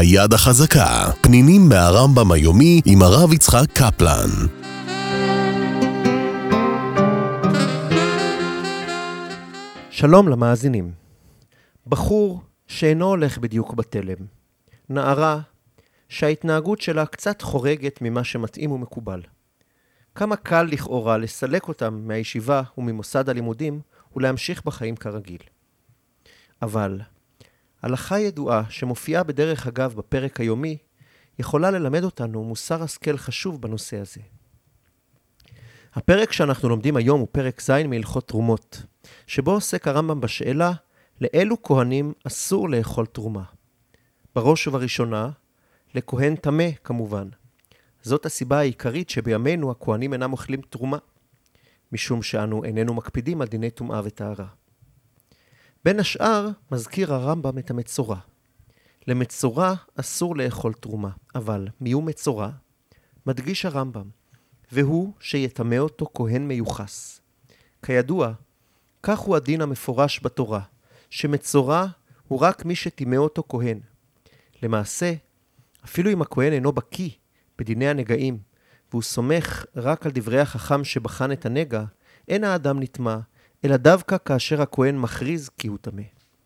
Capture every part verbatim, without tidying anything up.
היד החזקה, פנינים מהרמב"ם היומי עם הרב יצחק קפלן. שלום למאזינים. בחור שאינו הולך בדיוק בתלם. נערה שההתנהגות שלה קצת חורגת ממה שמתאים ומקובל. כמה קל לכאורה לסלק אותם מהישיבה וממוסד הלימודים ולהמשיך בחיים כרגיל. אבל הלכה ידועה שמופיעה בדרך אגב בפרק היומי יכולה ללמד אותנו מוסר השכל חשוב בנושא הזה. הפרק שאנחנו לומדים היום הוא פרק ז' מהלכות תרומות, שבו עוסק הרמב"ם בשאלה לאילו כהנים אסור לאכול תרומה. בראש ובראשונה, לכהן טמא כמובן. זאת הסיבה העיקרית שבימינו הכהנים אינם אוכלים תרומה, משום שאנו איננו מקפידים על דיני טומאה וטהרה. בין השאר מזכיר הרמב"ם את המצורע. למצורע אסור לאכול תרומה, אבל מיהו מצורע? מדגיש הרמב"ם, והוא שיטמא אותו כהן מיוחס. כידוע, כך הוא הדין המפורש בתורה, שמצורע הוא רק מי שטימא אותו כהן. למעשה, אפילו אם הכהן אינו בקיא בדיני הנגעים, והוא סומך רק על דברי החכם שבחן את הנגע, אין האדם נטמא, אלא דווקא כאשר הכהן מכריז כי הוא טמא.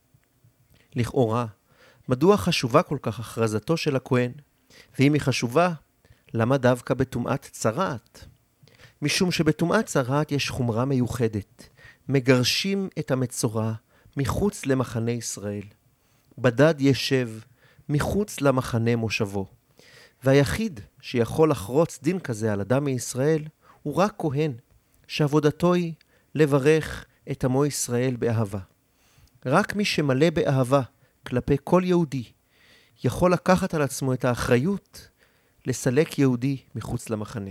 לכאורה, מדוע חשובה כל כך הכרזתו של הכהן? ואם היא חשובה, למה דווקא בטומאת צרעת? משום שבטומאת צרעת יש חומרה מיוחדת. מגרשים את המצורע מחוץ למחנה ישראל. בדד ישב מחוץ למחנה מושבו. והיחיד שיכול לחרוץ דין כזה על אדם מישראל הוא רק כהן, שעבודתו היא לברך את עמו ישראל באהבה. רק מי שמלא באהבה כלפי כל יהודי יכול לקחת על עצמו את האחריות לסלק יהודי מחוץ למחנה.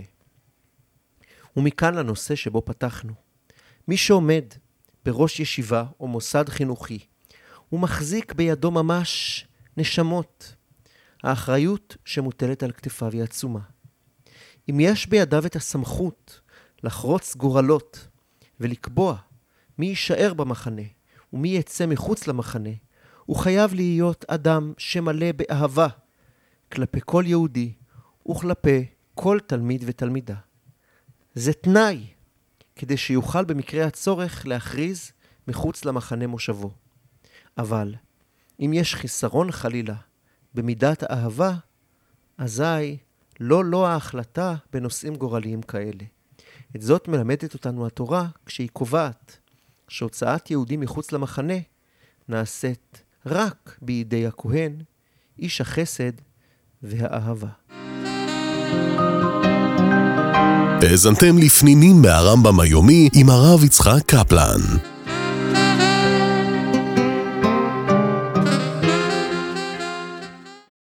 ומכאן לנושא שבו פתחנו. מי שעומד בראש ישיבה או מוסד חינוכי, הוא מחזיק בידו ממש נשמות. האחריות שמוטלת על כתפיו היא עצומה. אם יש בידיו את הסמכות לחרוץ גורלות ולקבוע מי יישאר במחנה ומי יצא מחוץ למחנה, הוא חייב להיות אדם שמלא באהבה כלפי כל יהודי וכלפי כל תלמיד ותלמידה. זה תנאי כדי שיוכל במקרה הצורך להכריז מחוץ למחנה מושבו. אבל אם יש חיסרון חלילה במידת האהבה, אזי לא לא ההחלטה בנושאים גורליים כאלה. את זאת מלמדת אותנו התורה כשהיא קובעת שהוצאת יהודים מחוץ למחנה נעשית רק בידי הכהן, איש החסד והאהבה. האזנתם לפנינים מהרמב"ם היומי עם הרב יצחק קפלן.